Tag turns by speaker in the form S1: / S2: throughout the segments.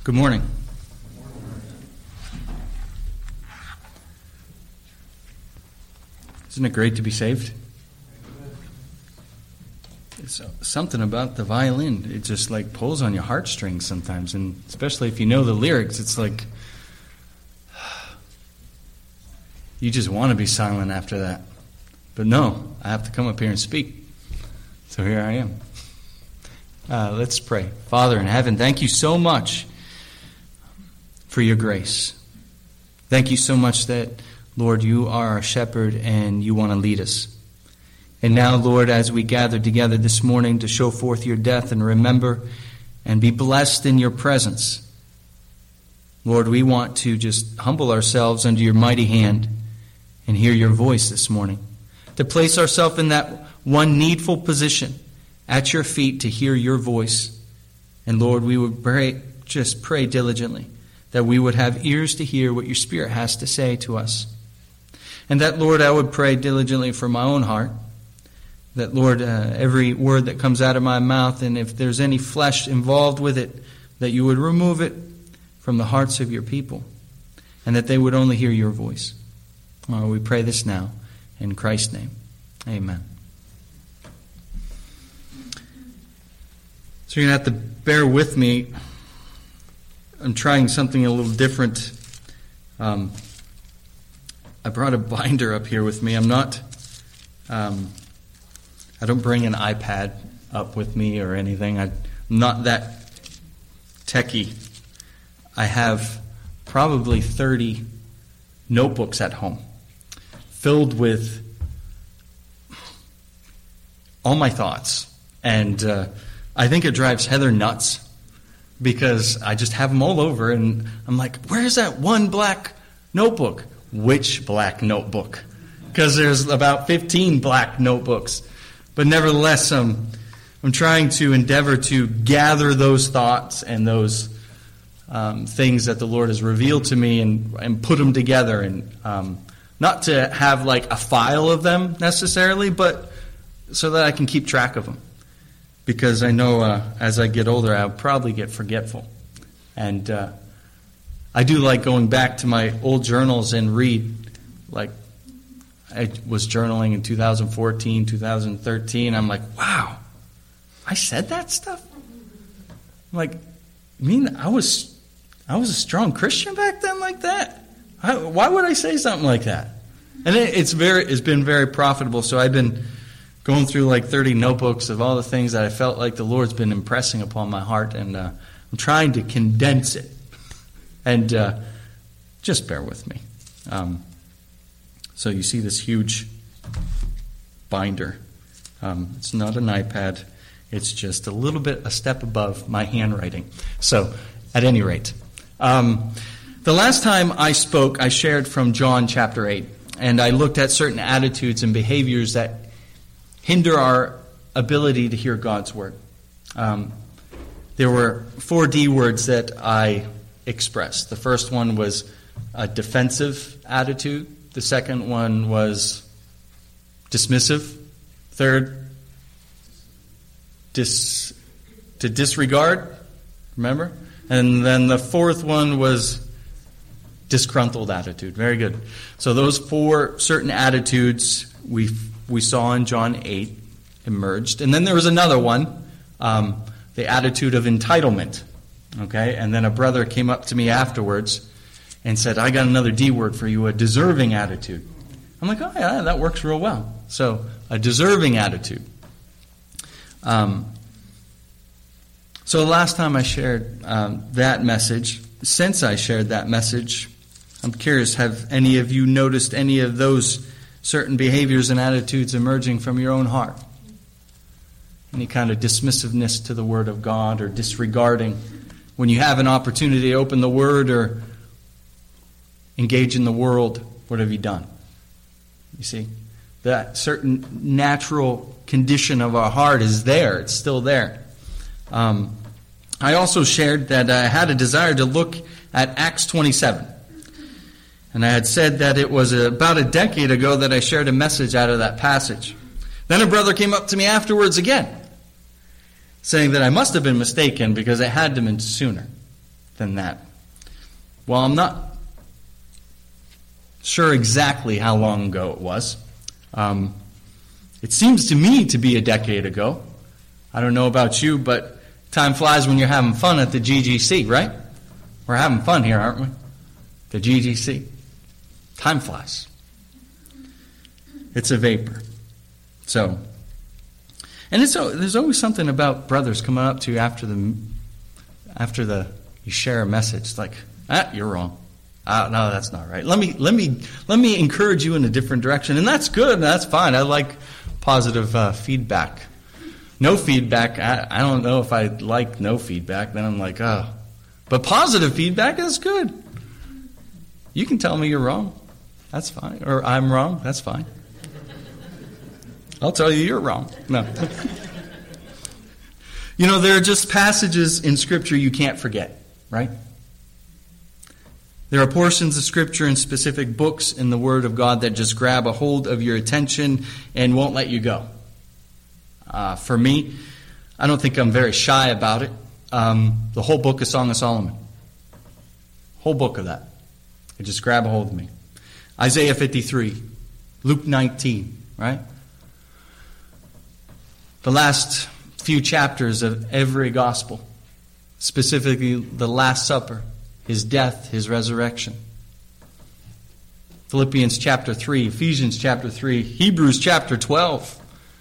S1: Good morning. Isn't it great to be saved? It's something about the violin. It just like pulls on your heartstrings sometimes, and especially if you know the lyrics, it's like you just want to be silent after that. But no, I have to come up here and speak. So here I am. Let's pray. Father in heaven, thank you so much for your grace. Thank you so much that, Lord, you are our shepherd and you want to lead us. And now, Lord, as we gather together this morning to show forth your death and remember and be blessed in your presence, Lord, we want to just humble ourselves under your mighty hand and hear your voice this morning. To place ourselves in that one needful position at your feet to hear your voice. And Lord, we would pray diligently that we would have ears to hear what your Spirit has to say to us. And that, Lord, I would pray diligently for my own heart. That, Lord, every word that comes out of my mouth, and if there's any flesh involved with it, that you would remove it from the hearts of your people. And that they would only hear your voice. Lord, we pray this now in Christ's name. Amen. So you're going to have to bear with me. I'm trying something a little different. I brought a binder up here with me. I don't bring an iPad up with me or anything. I'm not that techie. I have probably 30 notebooks at home filled with all my thoughts. And I think it drives Heather nuts because I just have them all over. And I'm like, where's that one black notebook? Which black notebook? Because there's about 15 black notebooks. But nevertheless, I'm trying to endeavor to gather those thoughts and those things that the Lord has revealed to me and put them together. And not to have like a file of them necessarily, but so that I can keep track of them. Because I know as I get older, I'll probably get forgetful. And I do like going back to my old journals and read. Like, I was journaling in 2014, 2013. I'm like, wow, I said that stuff? I'm like, you mean I was a strong Christian back then like that? Why would I say something like that? And it's been very profitable. So I've been going through like 30 notebooks of all the things that I felt like the Lord's been impressing upon my heart. And I'm trying to condense it. And just bear with me. So you see this huge binder. It's not an iPad. It's just a step above my handwriting. So at any rate, the last time I spoke, I shared from John chapter 8. And I looked at certain attitudes and behaviors that hinder our ability to hear God's word. There were 4 D words that I expressed. The first one was a defensive attitude. The second one was dismissive. Third, to disregard. Remember? And then the fourth one was disgruntled attitude. Very good. So those 4 certain attitudes we saw in John 8 emerged. And then there was another one, the attitude of entitlement. Okay? And then a brother came up to me afterwards and said, I got another D word for you, a deserving attitude. I'm like, oh yeah, that works real well. So, a deserving attitude. So the last time I shared that message, since I shared that message, I'm curious, have any of you noticed any of those certain behaviors and attitudes emerging from your own heart? Any kind of dismissiveness to the Word of God or disregarding when you have an opportunity to open the Word or engage in the world, what have you done? You see, that certain natural condition of our heart is there. It's still there. I also shared that I had a desire to look at Acts 27. And I had said that it was about a decade ago that I shared a message out of that passage. Then a brother came up to me afterwards again, saying that I must have been mistaken because it had to have been sooner. than that. Well, I'm not sure exactly how long ago it was. It seems to me to be a decade ago. I don't know about you, but time flies when you're having fun at the GGC, right? We're having fun here, aren't we? The GGC. Time flies. It's a vapor. So, and there's always something about brothers coming up to you after you share a message. It's like, you're wrong. No, that's not right. Let me encourage you in a different direction, and that's good. That's fine. I like positive feedback. No feedback. I don't know if I like no feedback. Then I'm like, oh, but positive feedback is good. You can tell me you're wrong. That's fine. Or I'm wrong. That's fine. I'll tell you you're wrong. No. You know, there are just passages in Scripture you can't forget, right? There are portions of Scripture and specific books in the Word of God that just grab a hold of your attention and won't let you go. For me, I don't think I'm very shy about it. The whole book of Song of Solomon. Whole book of that. It just grab a hold of me. Isaiah 53. Luke 19, right? The last few chapters of every gospel. Specifically, the Last Supper. His death, His resurrection. Philippians chapter 3, Ephesians chapter 3, Hebrews chapter 12.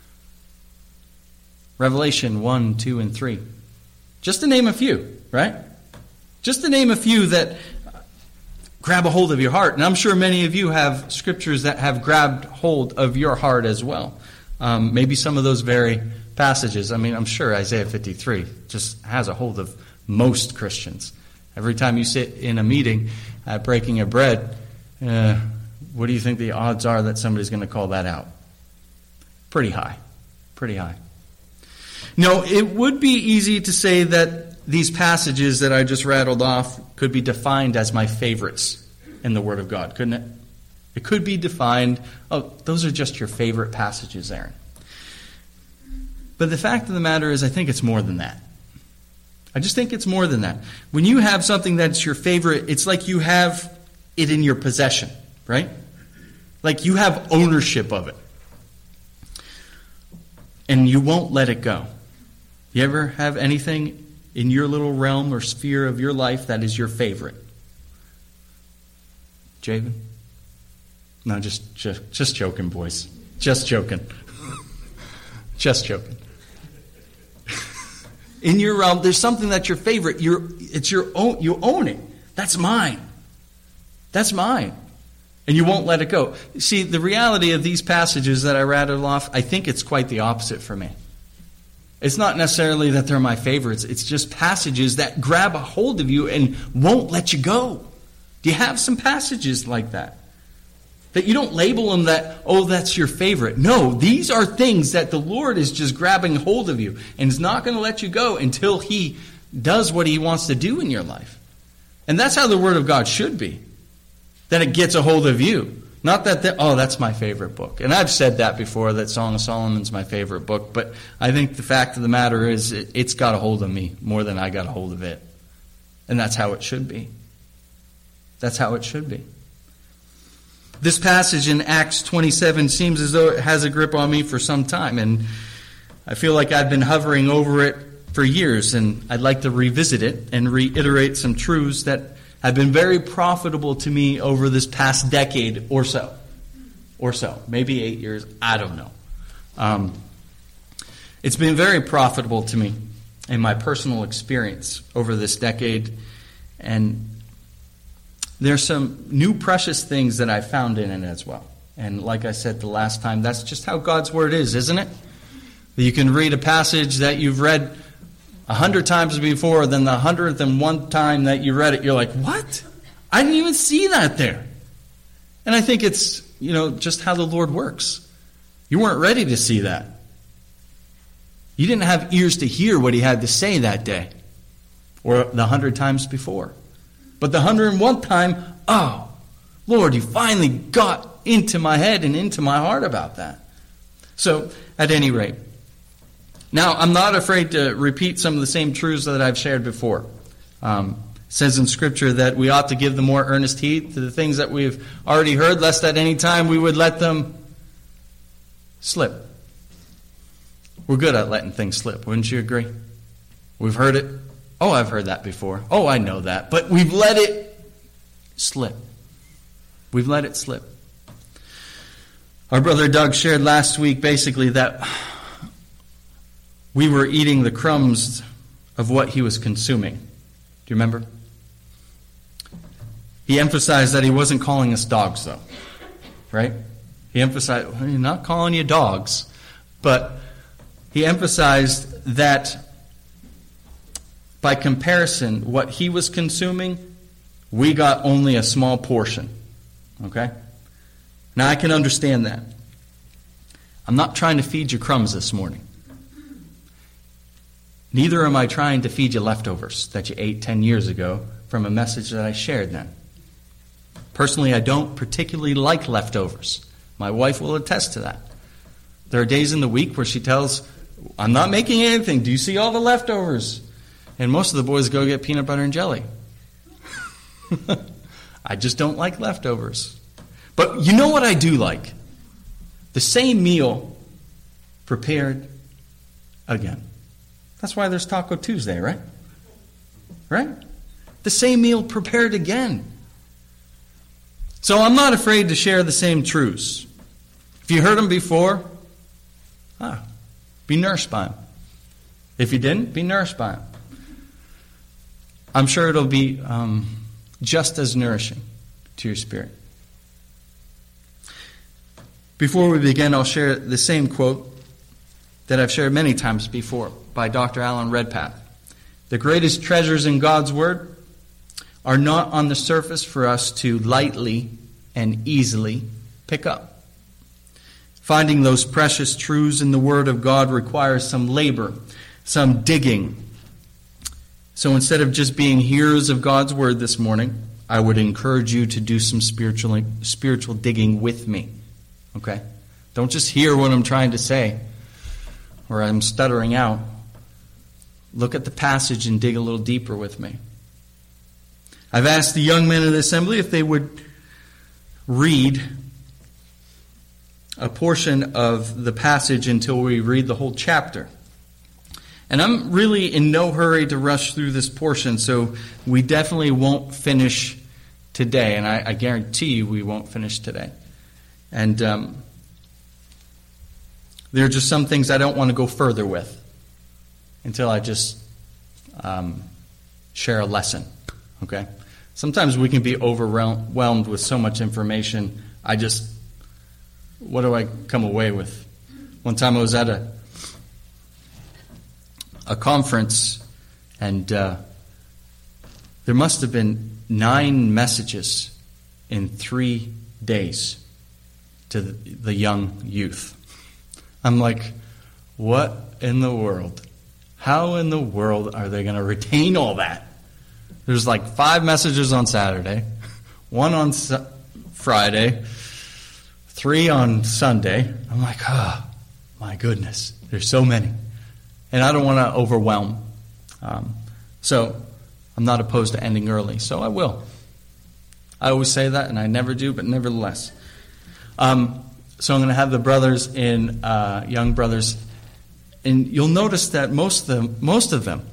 S1: Revelation 1, 2, and 3. Just to name a few, right? Just to name a few that grab a hold of your heart. And I'm sure many of you have scriptures that have grabbed hold of your heart as well. Maybe some of those very passages. I mean, I'm sure Isaiah 53 just has a hold of most Christians. Every time you sit in a meeting at breaking of bread, what do you think the odds are that somebody's going to call that out? Pretty high. Pretty high. No, it would be easy to say that these passages that I just rattled off could be defined as my favorites in the Word of God, couldn't it? It could be defined, those are just your favorite passages, Aaron. But the fact of the matter is, I think it's more than that. I just think it's more than that. When you have something that's your favorite, it's like you have it in your possession, right? Like you have ownership of it. And you won't let it go. You ever have anything in your little realm or sphere of your life that is your favorite? Javen? No, just joking, boys. Just joking. Just joking. In your realm, there's something that's your favorite. It's your own. You own it. That's mine. That's mine. And you won't let it go. See, the reality of these passages that I rattled off, I think it's quite the opposite for me. It's not necessarily that they're my favorites. It's just passages that grab a hold of you and won't let you go. Do you have some passages like that? That you don't label them that, that's your favorite. No, these are things that the Lord is just grabbing hold of you and is not going to let you go until He does what He wants to do in your life. And that's how the Word of God should be. That it gets a hold of you. Not that, that's my favorite book. And I've said that before, that Song of Solomon's my favorite book. But I think the fact of the matter is it's got a hold of me more than I got a hold of it. And that's how it should be. That's how it should be. This passage in Acts 27 seems as though it has a grip on me for some time, and I feel like I've been hovering over it for years, and I'd like to revisit it and reiterate some truths that have been very profitable to me over this past decade or so. Maybe 8 years, I don't know. It's been very profitable to me in my personal experience over this decade, and there's some new precious things that I found in it as well. And like I said the last time, that's just how God's Word is, isn't it? You can read a passage that you've read 100 times before, then the 101st time that you read it, you're like, what? I didn't even see that there. And I think it's, just how the Lord works. You weren't ready to see that. You didn't have ears to hear what He had to say that day or the 100 times before. But the 101st time, Lord, you finally got into my head and into my heart about that. So, at any rate, now I'm not afraid to repeat some of the same truths that I've shared before. It says in Scripture that we ought to give the more earnest heed to the things that we've already heard, lest at any time we would let them slip. We're good at letting things slip, wouldn't you agree? We've heard it. Oh, I've heard that before. Oh, I know that. But we've let it slip. We've let it slip. Our brother Doug shared last week basically that we were eating the crumbs of what he was consuming. Do you remember? He emphasized that he wasn't calling us dogs, though. Right? He emphasized, well, he's not calling you dogs. But he emphasized that by comparison, what he was consuming, we got only a small portion. Okay? Now, I can understand that. I'm not trying to feed you crumbs this morning. Neither am I trying to feed you leftovers that you ate 10 years ago from a message that I shared then. Personally, I don't particularly like leftovers. My wife will attest to that. There are days in the week where she tells, I'm not making anything. Do you see all the leftovers? And most of the boys go get peanut butter and jelly. I just don't like leftovers. But you know what I do like? The same meal prepared again. That's why there's Taco Tuesday, right? Right? The same meal prepared again. So I'm not afraid to share the same truths. If you heard them before, be nourished by them. If you didn't, be nourished by them. I'm sure it'll be just as nourishing to your spirit. Before we begin, I'll share the same quote that I've shared many times before by Dr. Alan Redpath. The greatest treasures in God's Word are not on the surface for us to lightly and easily pick up. Finding those precious truths in the Word of God requires some labor, some digging. So instead of just being hearers of God's Word this morning, I would encourage you to do some spiritual digging with me. Okay? Don't just hear what I'm trying to say or I'm stuttering out. Look at the passage and dig a little deeper with me. I've asked the young men of the assembly if they would read a portion of the passage until we read the whole chapter. And I'm really in no hurry to rush through this portion, so we definitely won't finish today, and I guarantee you we won't finish today. And there are just some things I don't want to go further with until I just share a lesson, okay? Sometimes we can be overwhelmed with so much information. What do I come away with? One time I was at a conference, and there must have been 9 messages in 3 days to the young youth. I'm like, what in the world? How in the world are they going to retain all that? There's like 5 messages on Saturday, 1 on Friday, 3 on Sunday. I'm like, oh, my goodness, there's so many. And I don't want to overwhelm. So I'm not opposed to ending early, so I will. I always say that, and I never do, but nevertheless. So I'm going to have the brothers in, young brothers, and you'll notice that most of them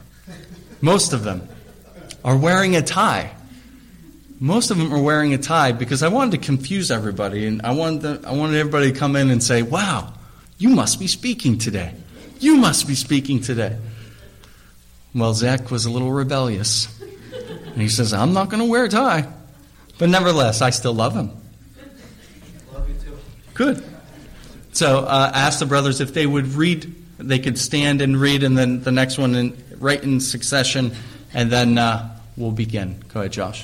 S1: are wearing a tie. Most of them are wearing a tie because I wanted to confuse everybody, and I wanted everybody to come in and say, wow, you must be speaking today. You must be speaking today. Well, Zach was a little rebellious. And he says, I'm not going to wear a tie. But nevertheless, I still love him.
S2: Love you too.
S1: Good. So ask the brothers if they would read. They could stand and read, and then the next one right in succession, and then we'll begin. Go ahead, Josh.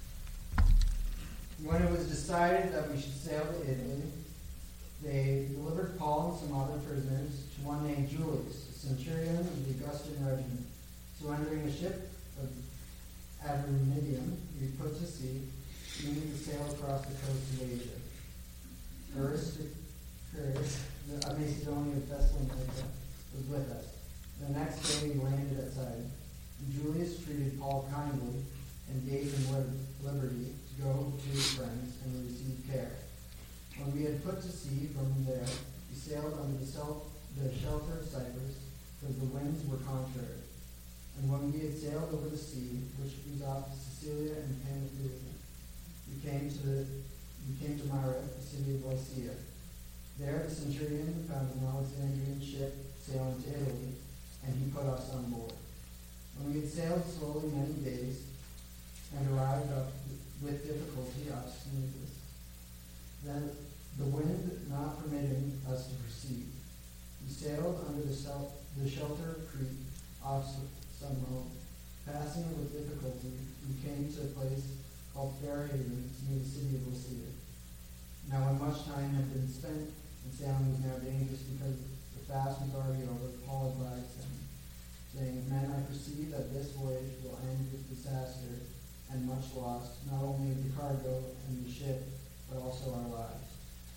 S3: When it was decided that we should sail to Italy, they delivered Paul and some other prisoners to one named Julius, a centurion of the Augustan regiment. So entering a ship of Adramyttium, we put to sea, meaning to sail across the coast of Asia. Aristarchus, a Macedonian of Thessalonica, was with us. The next day we landed at Sidon. And Julius treated Paul kindly and gave him liberty to go to his friends and receive care. When we had put to sea from there, we sailed under the shelter of Cyprus, because the winds were contrary. And when we had sailed over the sea, which was off Sicilia and Pamphylia, we came to Myra, the city of Lycia. There the centurion found an Alexandrian ship sailing to Italy, and he put us on board. When we had sailed slowly many days, and arrived up with difficulty off Cnidus, then the wind not permitting us to proceed, we sailed under the shelter of Crete off Samo. Passing it with difficulty, we came to a place called Fair Havens near the city of Lycia. Now when much time had been spent, and sailing was now dangerous because the fast was already over, Paul advised them, saying, Men, I perceive that this voyage will end with disaster and much loss, not only of the cargo and the ship, but also our lives.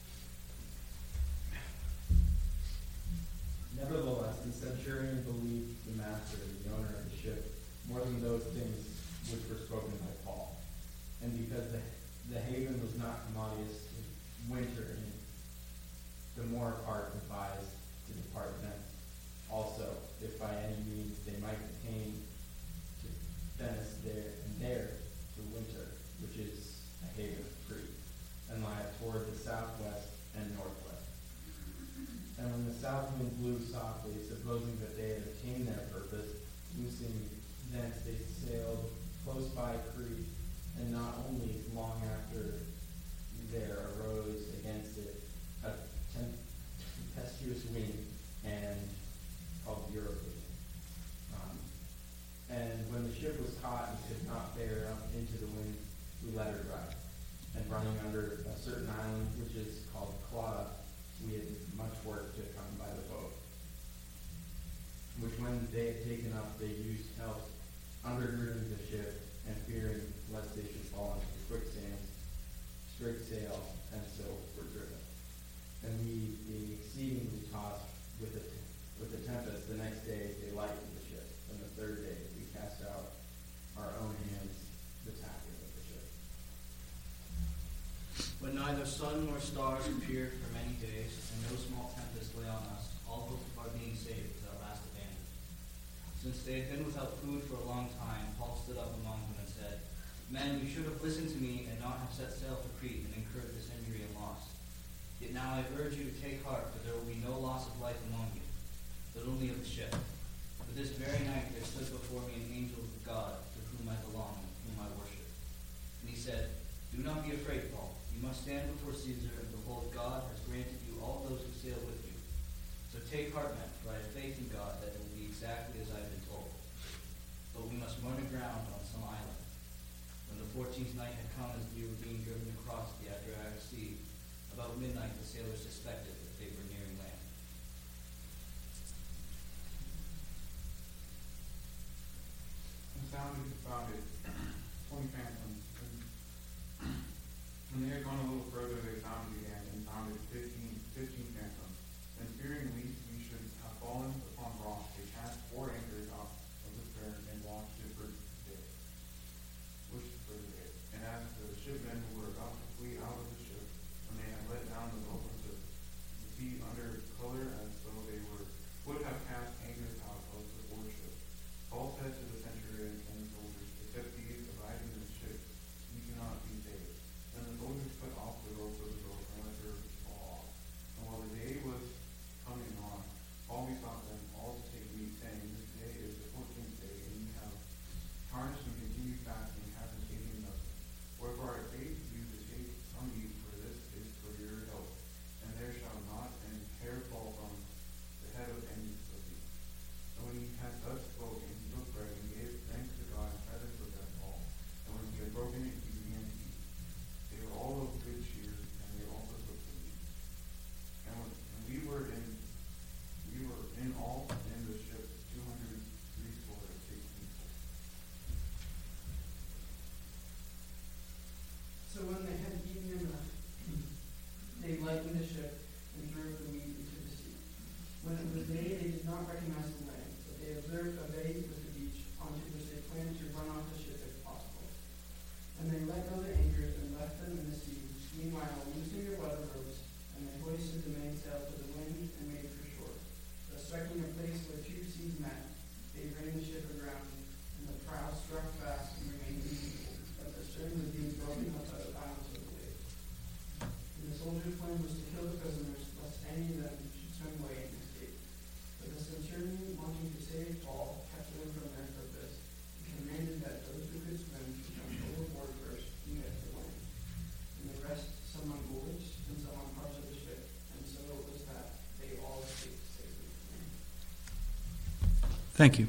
S4: Nevertheless, the centurion believed the master, the owner of the ship, more than those things which were spoken by Paul. And because the haven was not commodious to winter in, the more part advised to depart thence. Also, if by any means they might attain to Venice there to winter, which is a haven of Crete, and lie toward the southwest and northwest. And when the south wind blew softly, supposing that they had attained their purpose, loosing thence they sailed close by Crete, and not only long after there arose against it a tempestuous wind, and called Europe. And when the ship was caught and could not bear up into the wind, we let her drive. And running under a certain island, which is called Clauda, we had much work to come by the boat. Which when they had taken up, they used help, undergirding the ship, and fearing lest they should fall into the quicksands, strict sail, and so were driven. And we, being exceedingly tossed with the tempest, the next day they lightened the ship. And the third day we cast out our own hands the tackle of the ship.
S2: When neither sun nor stars appeared for many days, and no small tempest lay on us, all hope of our being saved was at last abandoned. Since they had been without food for a long time, Paul stood up among them and said, Men, you should have listened to me and not have set sail for Crete and incurred this injury and loss. Yet now I urge you to take heart, for there will be no loss of life among you, but only of the ship. For this very night there stood before me an angel of God, to whom I belong and whom I worship. And he said, Do not be afraid, Paul. You must stand before Caesar, and behold, God has granted you all those who sail with you. So take heart, men, for I have faith in God that it will be exactly as I have been told. But we must run aground on some island. When the 14th night had come, as we were being driven across the Adriatic Sea, about midnight the sailors suspected that they were nearing land.
S5: Founded 20 fathoms. When they had gone a little further, they found it again and found it 15 fathoms. And fearing lest we should have fallen upon rocks, they cast 4 anchors out of the stern and watched it for the day. And as the shipmen who were about to flee out of the ship, when they had let down the rope of the sea under color as though they would have cast anchors out of the foreship, Paul said to the centurion and the soldiers, Except these abide in the ship, you cannot be saved. Then the soldiers cut off the rope of the boat and let her fall off. And while the day was coming on, Paul besought them all to take meat, saying, This day is the 14th day, and you have tarnished and continued fasting, having taken nothing. Wherefore I pray you to take some meat, for this is for your health. And there shall not an hair
S3: their plan was to kill the prisoners, lest any of them should swim away and escape. But the centurion, wanting to save Paul, kept them from their purpose, and commanded that those who could swim should jump overboard first and get to land. And the rest, some on boards and some on parts of the ship, and so it was that they all escaped safely.
S1: Thank you.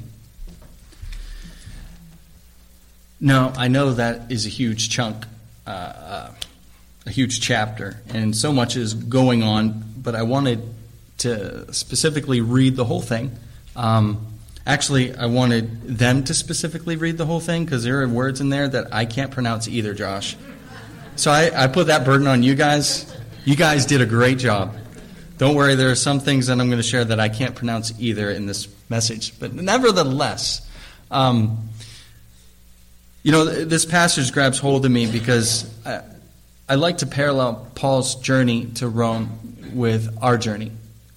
S1: Now, I know that is a huge chunk, a huge chapter, and so much is going on, but I wanted to specifically read the whole thing. Actually, I wanted them to specifically read the whole thing because there are words in there that I can't pronounce either, Josh. So I put that burden on you guys. You guys did a great job. Don't worry, there are some things that I'm going to share that I can't pronounce either in this message. But nevertheless, this passage grabs hold of me because I like to parallel Paul's journey to Rome with our journey.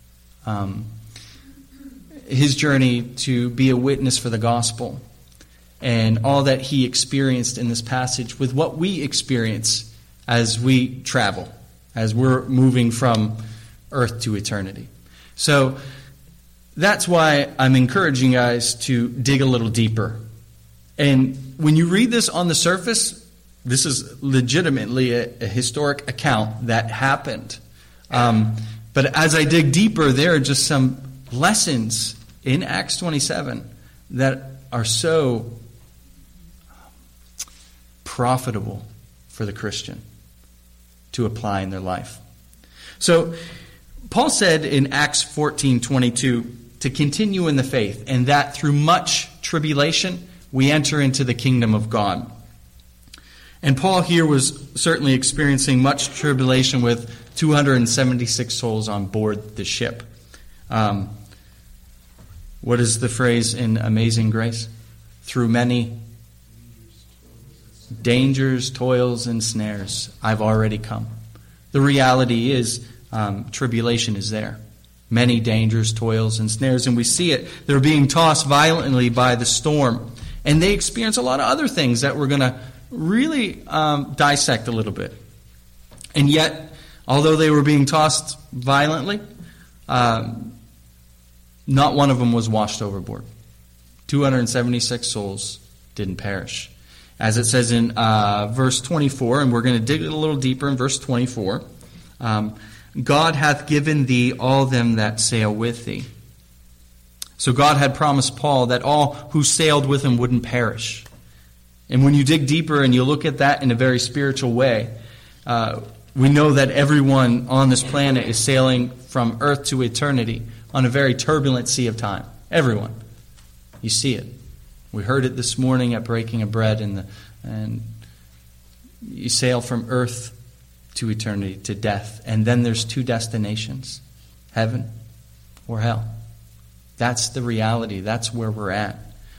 S1: His journey to be a witness for the gospel and all that he experienced in this passage with what we experience as we travel, as we're moving from earth to eternity. So that's why I'm encouraging you guys to dig a little deeper. And when you read this on the surface, this is legitimately a historic account that happened. But as I dig deeper, there are just some lessons in Acts 27 that are so profitable for the Christian to apply in their life. So Paul said in Acts 14:22 to continue in the faith, and that through much tribulation we enter into the kingdom of God. And Paul here was certainly experiencing much tribulation with 276 souls on board the ship. What is the phrase in Amazing Grace? Through many dangers, toils, and snares, I've already come. The reality is tribulation is there. Many dangers, toils, and snares. And we see it. They're being tossed violently by the storm. And they experience a lot of other things that we're going to really dissect a little bit. And yet, although they were being tossed violently, not one of them was washed overboard. 276 souls didn't perish. As it says in verse 24, and we're going to dig a little deeper in verse 24, God hath given thee all them that sail with thee. So God had promised Paul that all who sailed with him wouldn't perish. And when you dig deeper and you look at that in a very spiritual way, we know that everyone on this planet is sailing from earth to eternity on a very turbulent sea of time. Everyone. You see it. We heard it this morning at Breaking of Bread, and you sail from earth to eternity, to death. And then there's two destinations, heaven or hell. That's the reality. That's where we're at.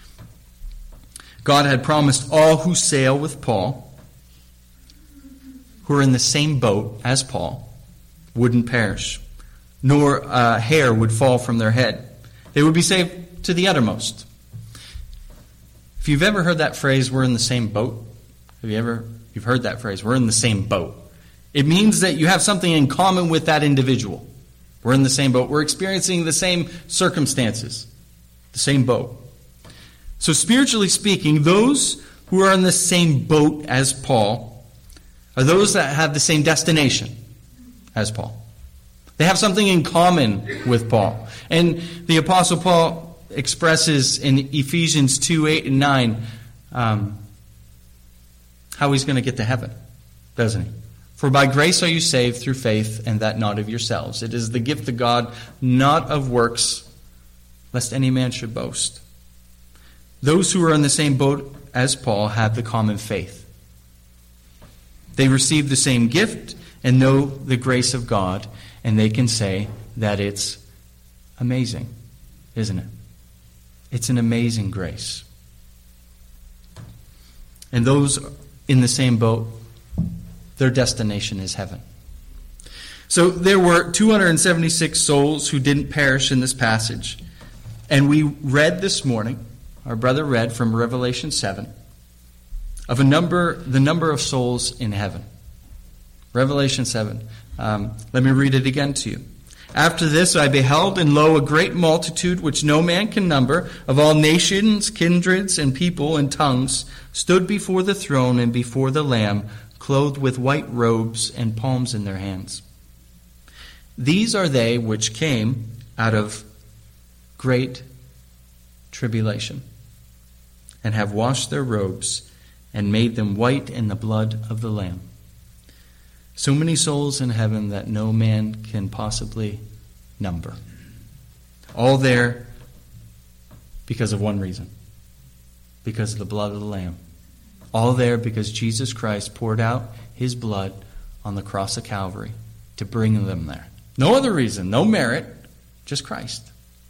S1: God had promised all who sail with Paul, who are in the same boat as Paul, wouldn't perish, nor a hair would fall from their head. They would be saved to the uttermost. If you've ever heard that phrase, we're in the same boat, you've heard that phrase, we're in the same boat. It means that you have something in common with that individual. We're in the same boat. We're experiencing the same circumstances, the same boat. So spiritually speaking, those who are in the same boat as Paul are those that have the same destination as Paul. They have something in common with Paul. And the Apostle Paul expresses in Ephesians 2:8 and 9 how he's going to get to heaven, doesn't he? For by grace are you saved through faith, and that not of yourselves. It is the gift of God, not of works, lest any man should boast. Those who are in the same boat as Paul have the common faith. They receive the same gift and know the grace of God, and they can say that it's amazing, isn't it? It's an amazing grace. And those in the same boat, their destination is heaven. So there were 276 souls who didn't perish in this passage. And we read this morning, our brother read from Revelation 7, of the number of souls in heaven. Revelation 7. Let me read it again to you. After this I beheld, and lo, a great multitude which no man can number, of all nations, kindreds, and people, and tongues, stood before the throne and before the Lamb, clothed with white robes and palms in their hands. These are they which came out of great tribulation, and have washed their robes, and made them white in the blood of the Lamb. So many souls in heaven that no man can possibly number. All there because of one reason. Because of the blood of the Lamb. All there because Jesus Christ poured out his blood on the cross of Calvary to bring them there. No other reason, no merit, just Christ.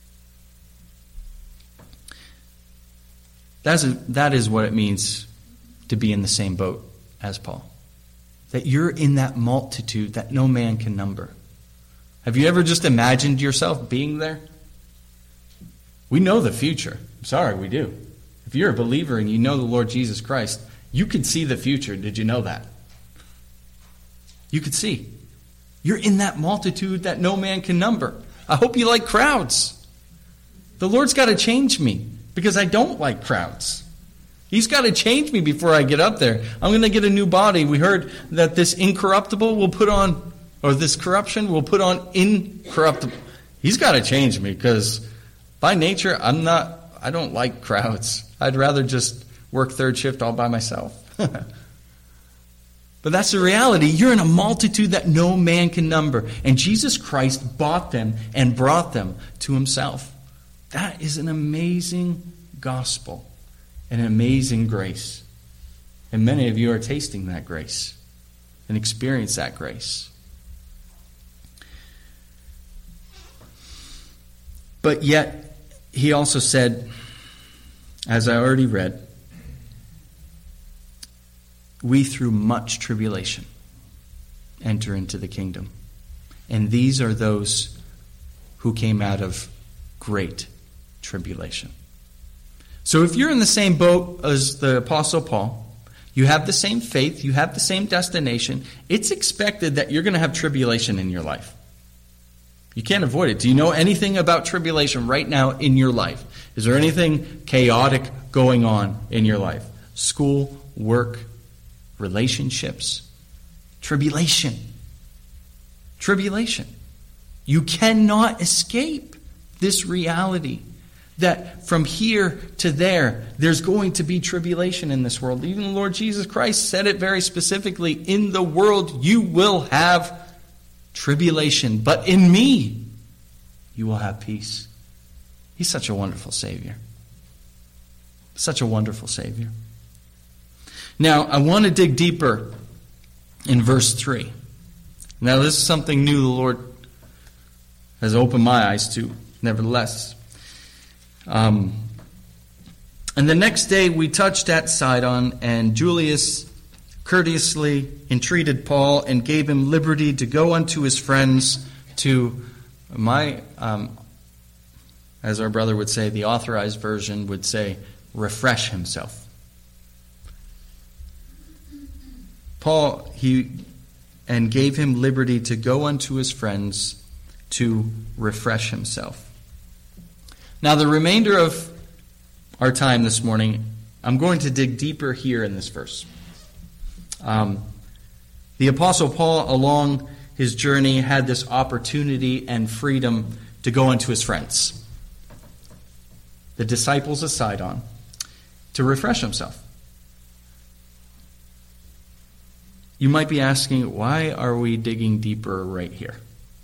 S1: That is what it means to be in the same boat as Paul. That you're in that multitude that no man can number. Have you ever just imagined yourself being there? We know the future. I'm sorry, we do. If you're a believer and you know the Lord Jesus Christ, you can see the future. Did you know that? You could see. You're in that multitude that no man can number. I hope you like crowds. The Lord's got to change me because I don't like crowds. He's got to change me before I get up there. I'm going to get a new body. We heard that this incorruptible will put on, or this corruption will put on incorruptible. He's got to change me because by nature, I don't like crowds. I'd rather just work third shift all by myself. But that's the reality. You're in a multitude that no man can number. And Jesus Christ bought them and brought them to himself. That is an amazing gospel. An amazing grace. And many of you are tasting that grace and experience that grace. But yet, he also said, as I already read, we through much tribulation enter into the kingdom. And these are those who came out of great tribulation. So if you're in the same boat as the Apostle Paul, you have the same faith, you have the same destination, it's expected that you're going to have tribulation in your life. You can't avoid it. Do you know anything about tribulation right now in your life? Is there anything chaotic going on in your life? School, work, relationships, tribulation. Tribulation. You cannot escape this reality that from here to there, there's going to be tribulation in this world. Even the Lord Jesus Christ said it very specifically, in the world you will have tribulation, but in me you will have peace. He's such a wonderful Savior. Such a wonderful Savior. Now, I want to dig deeper in verse 3. Now, this is something new the Lord has opened my eyes to, nevertheless. And the next day we touched at Sidon, and Julius courteously entreated Paul and gave him liberty to go unto his friends to as our brother would say, the authorized version would say, refresh himself. Paul, and gave him liberty to go unto his friends to refresh himself. Now, the remainder of our time this morning, I'm going to dig deeper here in this verse. The Apostle Paul, along his journey, had this opportunity and freedom to go unto his friends, the disciples of Sidon, to refresh himself. You might be asking, why are we digging deeper right here?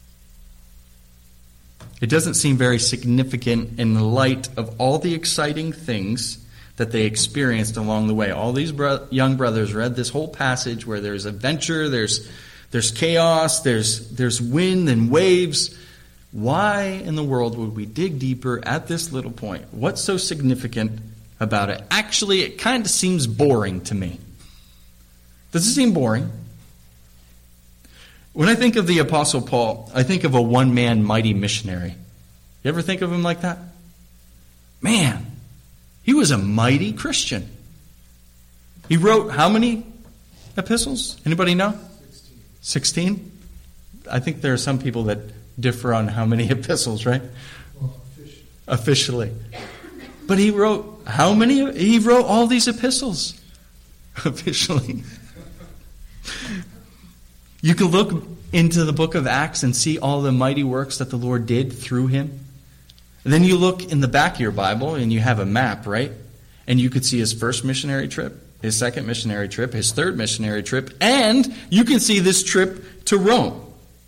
S1: It doesn't seem very significant in the light of all the exciting things that they experienced along the way. All these young brothers read this whole passage where there's adventure, there's chaos, there's wind and waves. Why in the world would we dig deeper at this little point? What's so significant about it? Actually, it kind of seems boring to me. Does it seem boring? When I think of the Apostle Paul, I think of a one-man mighty missionary. You ever think of him like that? Man, he was a mighty Christian. He wrote how many epistles? Anybody know? 16? I think there are some people that differ on how many epistles, right?
S6: Well,
S1: Officially. But he wrote how many? He wrote all these epistles. Officially. You can look into the book of Acts and see all the mighty works that the Lord did through him. And then you look in the back of your Bible and you have a map, right? And you could see his first missionary trip, his second missionary trip, his third missionary trip, and you can see this trip to Rome.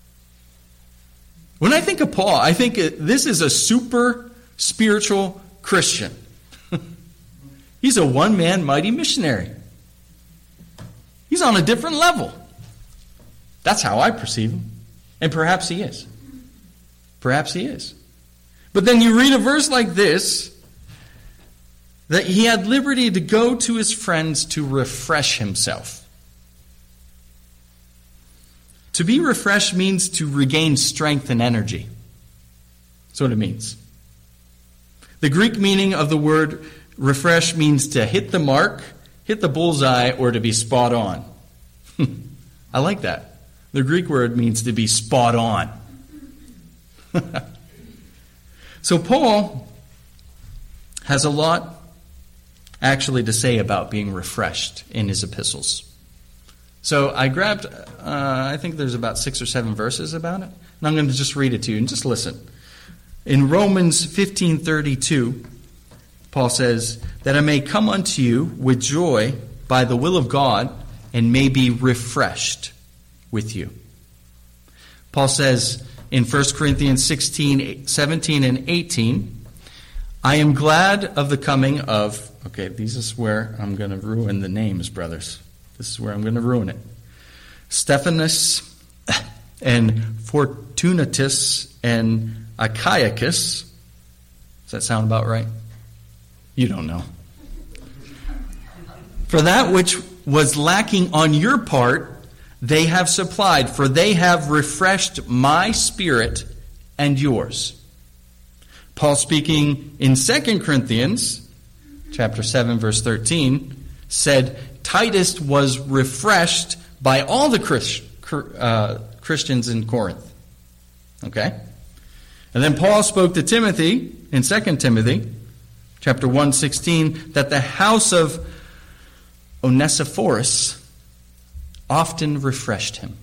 S1: When I think of Paul, I think this is a super spiritual Christian. He's a one-man mighty missionary. He's on a different level. That's how I perceive him. And perhaps he is. Perhaps he is. But then you read a verse like this, that he had liberty to go to his friends to refresh himself. To be refreshed means to regain strength and energy. That's what it means. The Greek meaning of the word refresh means to hit the mark, hit the bullseye, or to be spot on. I like that. The Greek word means to be spot on. So Paul has a lot actually to say about being refreshed in his epistles. So I grabbed, I think there's about 6 or 7 verses about it, and I'm going to just read it to you and just listen. In Romans 15:32, Paul says, that I may come unto you with joy by the will of God and may be refreshed with you. Paul says in 1 Corinthians 16, 17 and 18, I am glad of the coming of, okay, this is where I'm going to ruin the names, brothers. This is where I'm going to ruin it. Stephanus and Fortunatus and Achaicus. Does that sound about right? You don't know. For that which was lacking on your part, they have supplied, for they have refreshed my spirit and yours. Paul speaking in 2 Corinthians chapter 7, verse 13, said Titus was refreshed by all the Christians in Corinth. Okay? And then Paul spoke to Timothy in 2 Timothy chapter 1:16 that the house of Onesiphorus often refreshed him.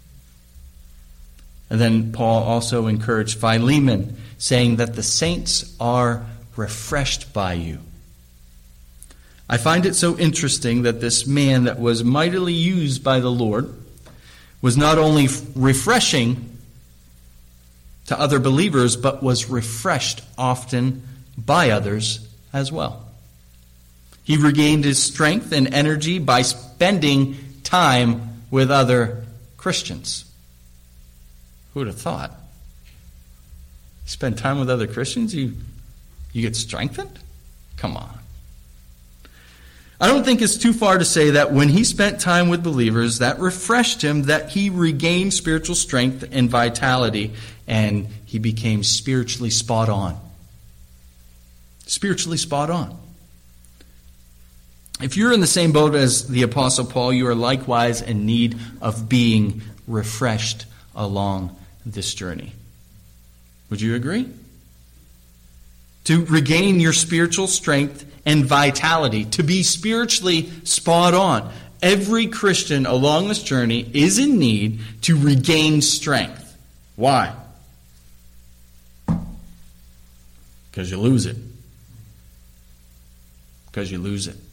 S1: And then Paul also encouraged Philemon, saying that the saints are refreshed by you. I find it so interesting that this man that was mightily used by the Lord was not only refreshing to other believers, but was refreshed often by others as well. He regained his strength and energy by spending time with other Christians. Who would have thought? You spend time with other Christians, you get strengthened? Come on. I don't think it's too far to say that when he spent time with believers, that refreshed him, that he regained spiritual strength and vitality, and he became spiritually spot on. Spiritually spot on. If you're in the same boat as the Apostle Paul, you are likewise in need of being refreshed along this journey. Would you agree? To regain your spiritual strength and vitality, to be spiritually spot on. Every Christian along this journey is in need to regain strength. Why? Because you lose it. Because you lose it.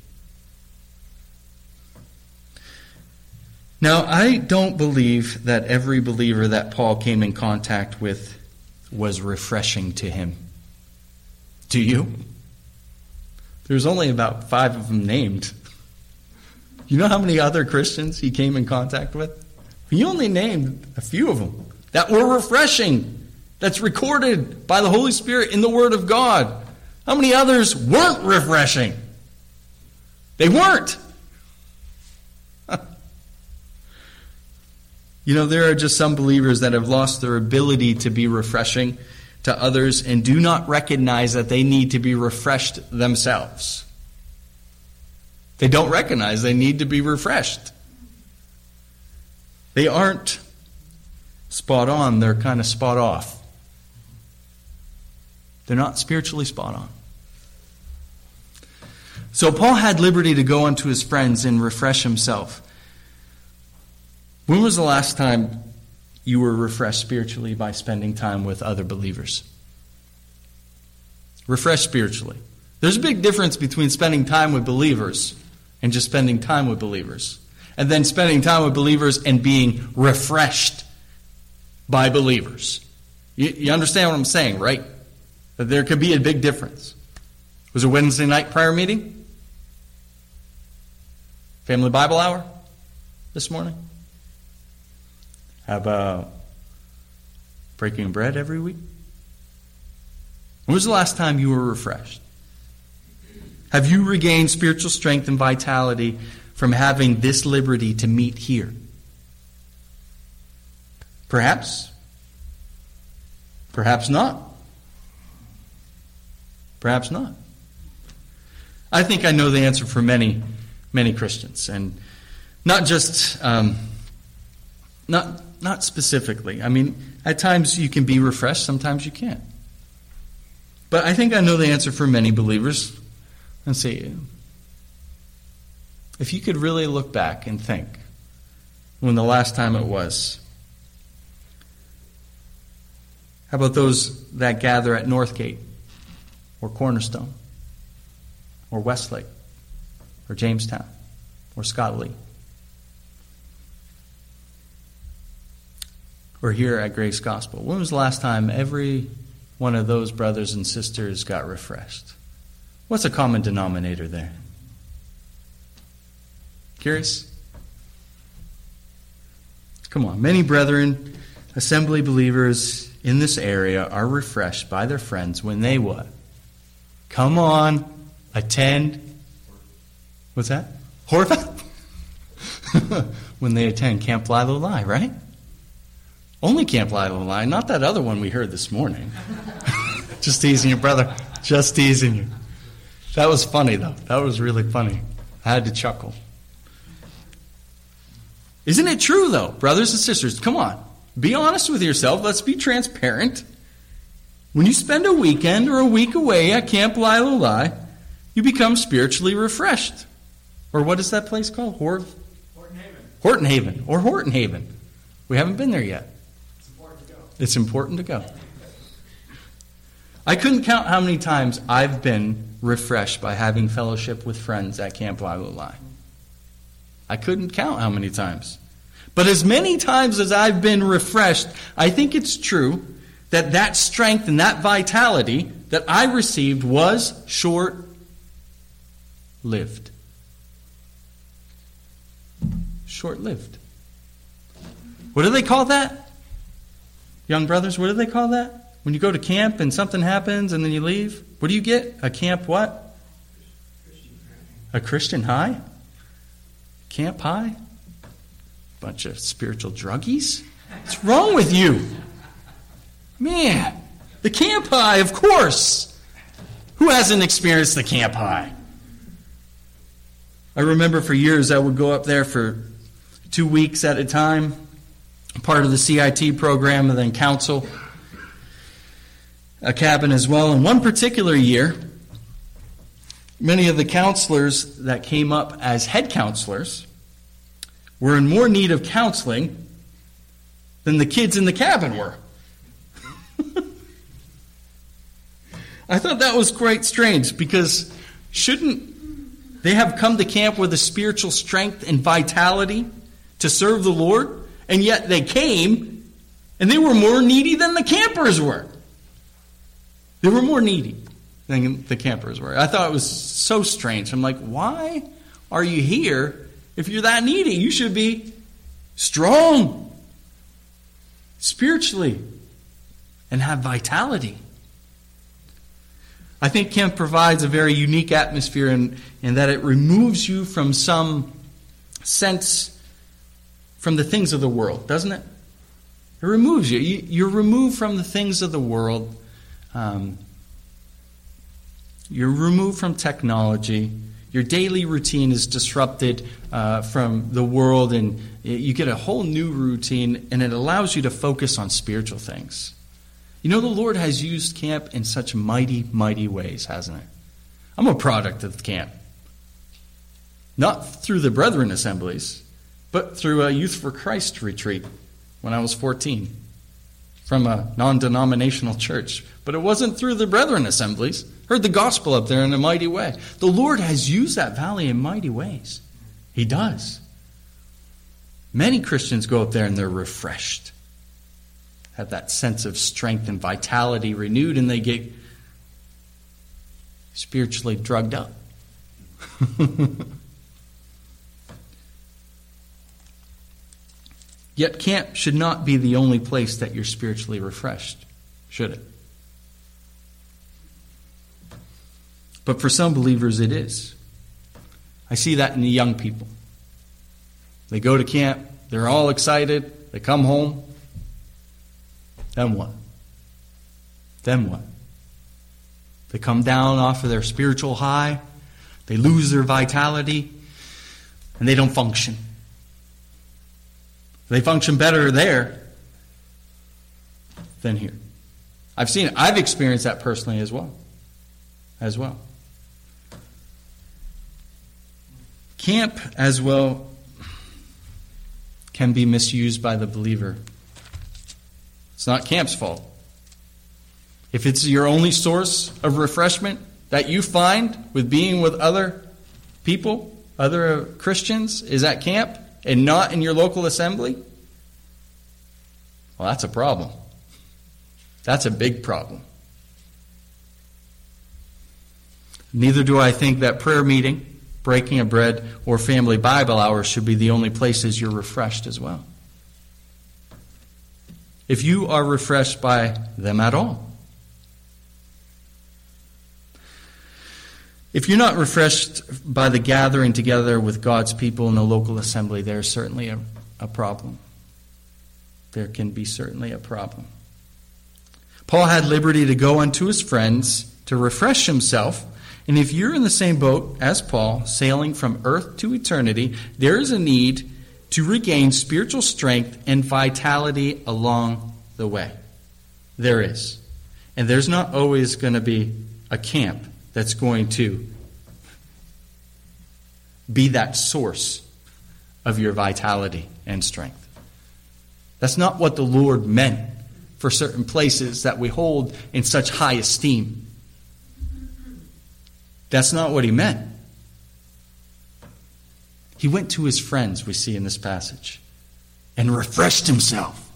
S1: Now, I don't believe that every believer that Paul came in contact with was refreshing to him. Do you? There's only about 5 of them named. You know how many other Christians he came in contact with? He only named a few of them that were refreshing. That's recorded by the Holy Spirit in the Word of God. How many others weren't refreshing? They weren't. You know, there are just some believers that have lost their ability to be refreshing to others and do not recognize that they need to be refreshed themselves. They don't recognize they need to be refreshed. They aren't spot on, they're kind of spot off. They're not spiritually spot on. So Paul had liberty to go unto his friends and refresh himself. When was the last time you were refreshed spiritually by spending time with other believers? Refreshed spiritually. There's a big difference between spending time with believers and just spending time with believers. And then spending time with believers and being refreshed by believers. You understand what I'm saying, right? That there could be a big difference. Was it a Wednesday night prayer meeting? Family Bible hour this morning? How about breaking bread every week? When was the last time you were refreshed? Have you regained spiritual strength and vitality from having this liberty to meet here? Perhaps. Perhaps not. Perhaps not. I think I know the answer for many, many Christians. And not just, not specifically. I mean, at times you can be refreshed, sometimes you can't. But I think I know the answer for many believers. And say, if you could really look back and think when the last time it was. How about those that gather at Northgate or Cornerstone or Westlake or Jamestown or Scott Lee? Or here at Grace Gospel. When was the last time every one of those brothers and sisters got refreshed? What's a common denominator there? Curious? Come on. Many brethren, assembly believers in this area are refreshed by their friends when they what? Come on. Attend. What's that? Horvath? When they attend Camp Lilo-Lai, right? Only Camp Lilo-Lai, not that other one we heard this morning. Just teasing you, brother. Just teasing you. That was funny, though. That was really funny. I had to chuckle. Isn't it true, though, brothers and sisters? Come on. Be honest with yourself. Let's be transparent. When you spend a weekend or a week away at Camp Lilo-Lai, you become spiritually refreshed. Or what is that place called? Horton Haven. Or Horton Haven. We haven't been there yet. It's important to go. I couldn't count how many times I've been refreshed by having fellowship with friends at Camp Lilo-Lai. I couldn't count how many times. But as many times as I've been refreshed, I think it's true that that strength and that vitality that I received was short-lived. Short-lived. What do they call that? Young brothers, what do they call that? When you go to camp and something happens and then you leave, what do you get? A camp what? A Christian high? Camp high? Bunch of spiritual druggies? What's wrong with you? Man, the camp high, of course. Who hasn't experienced the camp high? I remember for years I would go up there for 2 weeks at a time, part of the CIT program, and then counsel a cabin as well. In one particular year, many of the counselors that came up as head counselors were in more need of counseling than the kids in the cabin were. I thought that was quite strange, because shouldn't they have come to camp with a spiritual strength and vitality to serve the Lord? And yet they came and they were more needy than the campers were. They were more needy than the campers were. I thought it was so strange. I'm like, why are you here if you're that needy? You should be strong spiritually and have vitality. I think camp provides a very unique atmosphere in that it removes you from some sense from the things of the world, doesn't it? It removes you. You're removed from the things of the world. You're removed from technology. Your daily routine is disrupted from the world, and you get a whole new routine, and it allows you to focus on spiritual things. You know, the Lord has used camp in such mighty, mighty ways, hasn't it? I'm a product of camp. Not through the Brethren assemblies, but through a Youth for Christ retreat when I was 14 from a non-denominational church. But it wasn't through the Brethren assemblies. Heard the gospel up there in a mighty way. The Lord has used that valley in mighty ways. He does. Many Christians go up there and they're refreshed. Have that sense of strength and vitality renewed, and they get spiritually drugged up. Yet camp should not be the only place that you're spiritually refreshed, should it? But for some believers it is. I see that in the young people. They go to camp, they're all excited, they come home. Then what? Then what? They come down off of their spiritual high, they lose their vitality, and they don't function. They function better there than here. I've seen it. I've experienced that personally as well. Camp as well can be misused by the believer. It's not camp's fault. If it's your only source of refreshment that you find with being with other people, other Christians, is at camp and not in your local assembly, well, that's a problem. That's a big problem. Neither do I think that prayer meeting, breaking of bread, or family Bible hour should be the only places you're refreshed as well. If you are refreshed by them at all. If you're not refreshed by the gathering together with God's people in the local assembly, there's certainly a problem. There can be certainly a problem. Paul had liberty to go unto his friends to refresh himself. And if you're in the same boat as Paul, sailing from earth to eternity, there is a need to regain spiritual strength and vitality along the way. There is. And there's not always going to be a camp that's going to be that source of your vitality and strength. That's not what the Lord meant for certain places that we hold in such high esteem. That's not what he meant. He went to his friends, we see in this passage, and refreshed himself.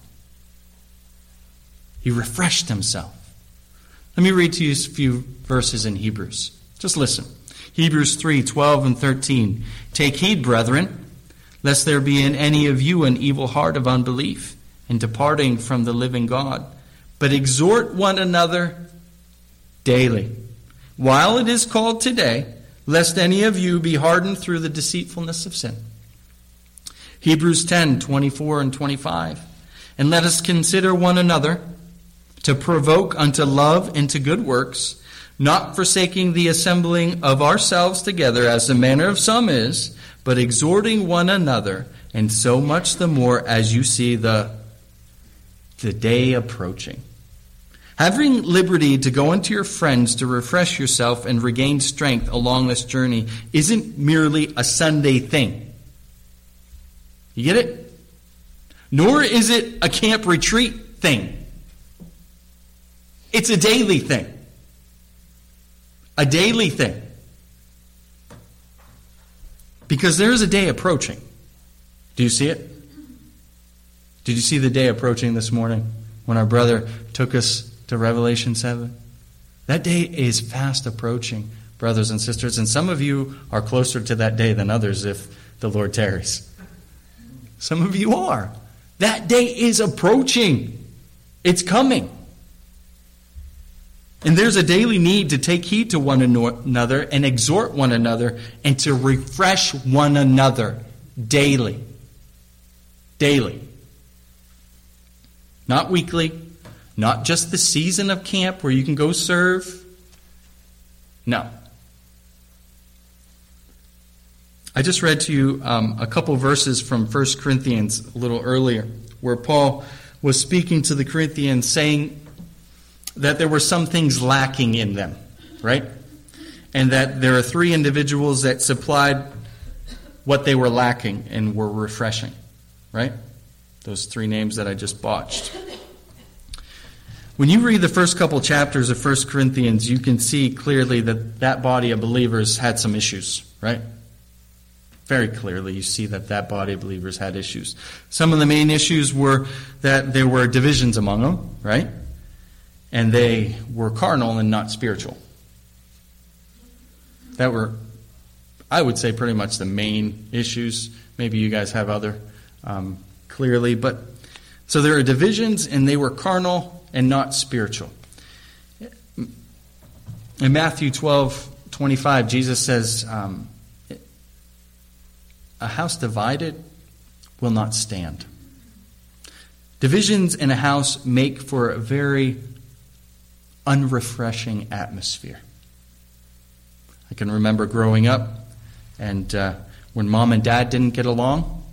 S1: He refreshed himself. Let me read to you a few verses in Hebrews. Just listen. Hebrews 3:12 and 13. Take heed, brethren, lest there be in any of you an evil heart of unbelief in departing from the living God. But exhort one another daily, while it is called today, lest any of you be hardened through the deceitfulness of sin. Hebrews 10:24 and 25. And let us consider one another to provoke unto love and to good works, not forsaking the assembling of ourselves together as the manner of some is, but exhorting one another, and so much the more as you see the day approaching. Having liberty to go into your friends to refresh yourself and regain strength along this journey isn't merely a Sunday thing. You get it? Nor is it a camp retreat thing. It's a daily thing. A daily thing. Because there is a day approaching. Do you see it? Did you see the day approaching this morning when our brother took us to Revelation 7? That day is fast approaching, brothers and sisters, and some of you are closer to that day than others if the Lord tarries. Some of you are. That day is approaching. It's coming. And there's a daily need to take heed to one another and exhort one another and to refresh one another daily. Daily. Not weekly. Not just the season of camp where you can go serve. No. I just read to you a couple verses from 1 Corinthians a little earlier, where Paul was speaking to the Corinthians saying that there were some things lacking in them, right? And that there are 3 individuals that supplied what they were lacking and were refreshing, right? Those 3 names that I just botched. When you read the first couple chapters of 1 Corinthians, you can see clearly that that body of believers had some issues, right? Very clearly, you see that that body of believers had issues. Some of the main issues were that there were divisions among them, right? And they were carnal and not spiritual. That were, I would say, pretty much the main issues. Maybe you guys have other clearly. But so there are divisions, and they were carnal and not spiritual. In Matthew 12:25, Jesus says, a house divided will not stand. Divisions in a house make for a very unrefreshing atmosphere. I can remember growing up, and when mom and dad didn't get along,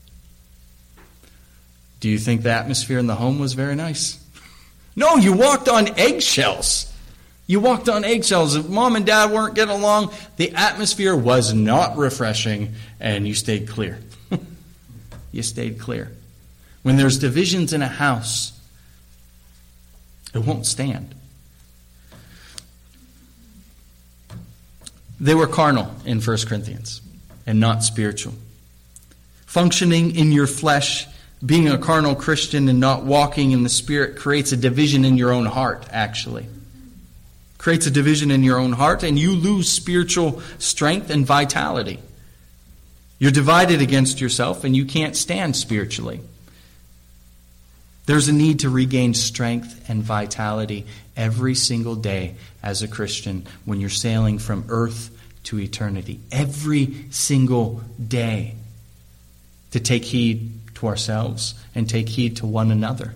S1: do you think the atmosphere in the home was very nice? No, you walked on eggshells. You walked on eggshells. If mom and dad weren't getting along, the atmosphere was not refreshing, and you stayed clear. You stayed clear. When there's divisions in a house, it won't stand. They were carnal in 1 Corinthians and not spiritual. Functioning in your flesh, being a carnal Christian and not walking in the Spirit creates a division in your own heart, actually. Creates a division in your own heart, and you lose spiritual strength and vitality. You're divided against yourself, and you can't stand spiritually. There's a need to regain strength and vitality every single day as a Christian when you're sailing from earth to eternity. Every single day. To take heed to ourselves and take heed to one another.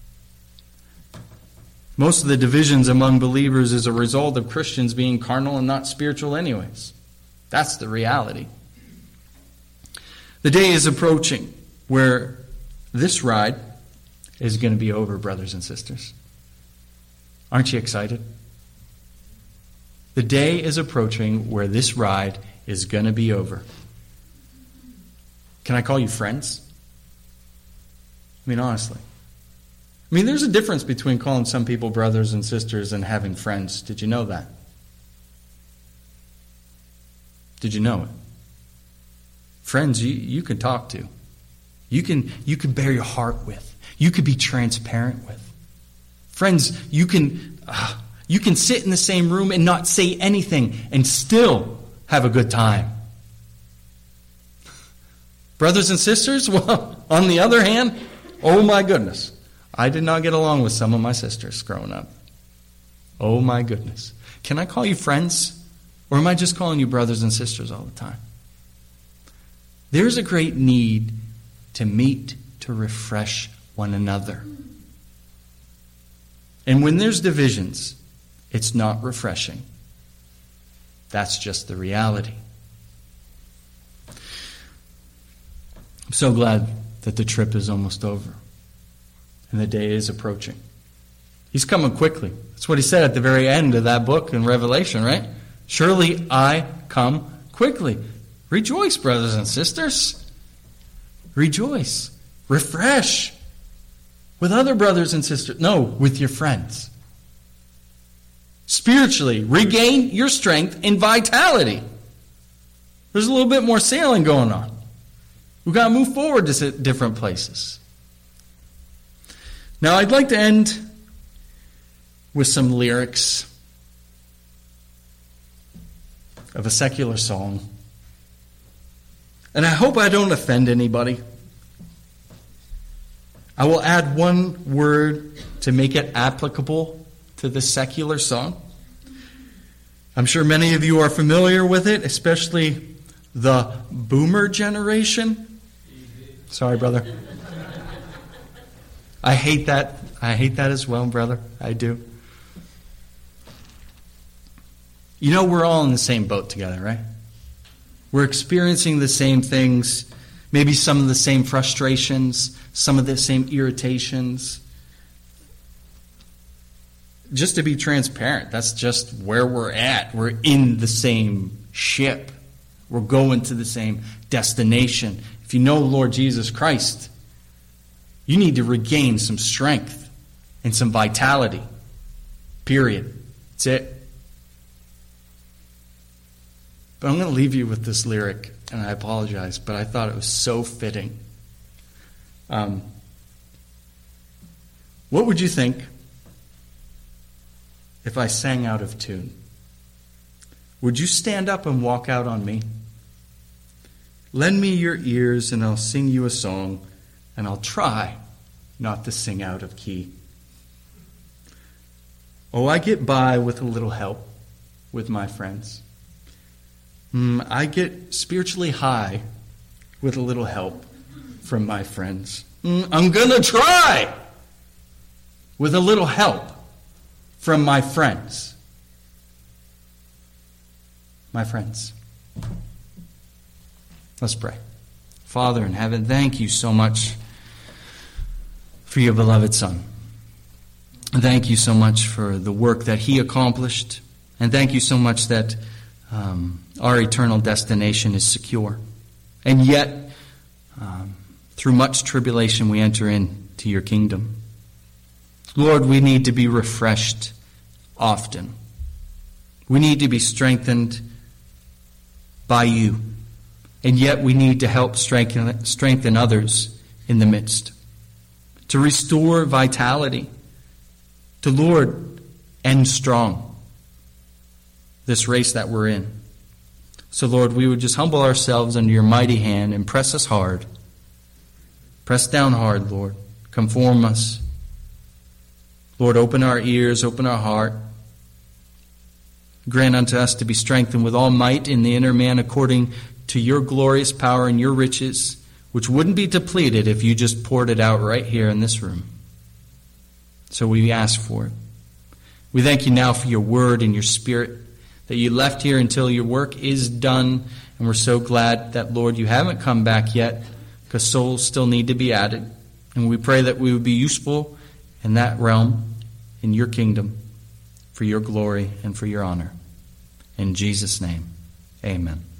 S1: Most of the divisions among believers is a result of Christians being carnal and not spiritual anyways. That's the reality. The day is approaching where this ride is going to be over, brothers and sisters. Aren't you excited? The day is approaching where this ride is going to be over. Can I call you friends? I mean, honestly. I mean, there's a difference between calling some people brothers and sisters and having friends. Did you know that? Did you know it? Friends you can talk to. You can bear your heart with. You can be transparent with. Friends, you can sit in the same room and not say anything and still have a good time. Brothers and sisters, well, on the other hand, oh my goodness. I did not get along with some of my sisters growing up. Oh my goodness. Can I call you friends? Or am I just calling you brothers and sisters all the time? There's a great need to meet, to refresh one another. And when there's divisions, it's not refreshing. That's just the reality. I'm so glad that the trip is almost over. And the day is approaching. He's coming quickly. That's what he said at the very end of that book in Revelation, right? Surely I come quickly. Rejoice, brothers and sisters. Rejoice. Refresh. With other brothers and sisters. No, with your friends. Spiritually, regain your strength and vitality. There's a little bit more sailing going on. We've got to move forward to different places. Now, I'd like to end with some lyrics of a secular song. And I hope I don't offend anybody. I will add one word to make it applicable to the secular song. I'm sure many of you are familiar with it, especially the boomer generation. Sorry, brother. I hate that. I hate that as well, brother. I do. You know, we're all in the same boat together, right? We're experiencing the same things, maybe some of the same frustrations, some of the same irritations. Just to be transparent, that's just where we're at. We're in the same ship. We're going to the same destination. If you know Lord Jesus Christ, you need to regain some strength and some vitality. Period. That's it. But I'm going to leave you with this lyric, and I apologize, but I thought it was so fitting. What would you think if I sang out of tune? Would you stand up and walk out on me? Lend me your ears and I'll sing you a song, and I'll try not to sing out of key. Oh, I get by with a little help with my friends. I get spiritually high with a little help from my friends. I'm going to try with a little help from my friends. My friends. Let's pray. Father in heaven, thank you so much for your beloved Son. Thank you so much for the work that he accomplished. And thank you so much that our eternal destination is secure. And yet, through much tribulation, we enter into your kingdom. Lord, we need to be refreshed often. We need to be strengthened by you. And yet we need to help strengthen others in the midst. To restore vitality. To, Lord, end strong this race that we're in. So, Lord, we would just humble ourselves under your mighty hand and press us hard. Press down hard, Lord. Conform us. Lord, open our ears, open our heart. Grant unto us to be strengthened with all might in the inner man according to your glorious power and your riches, which wouldn't be depleted if you just poured it out right here in this room. So we ask for it. We thank you now for your word and your spirit that you left here until your work is done. And we're so glad that, Lord, you haven't come back yet because souls still need to be added. And we pray that we would be useful in that realm, in your kingdom, for your glory and for your honor. In Jesus' name, amen.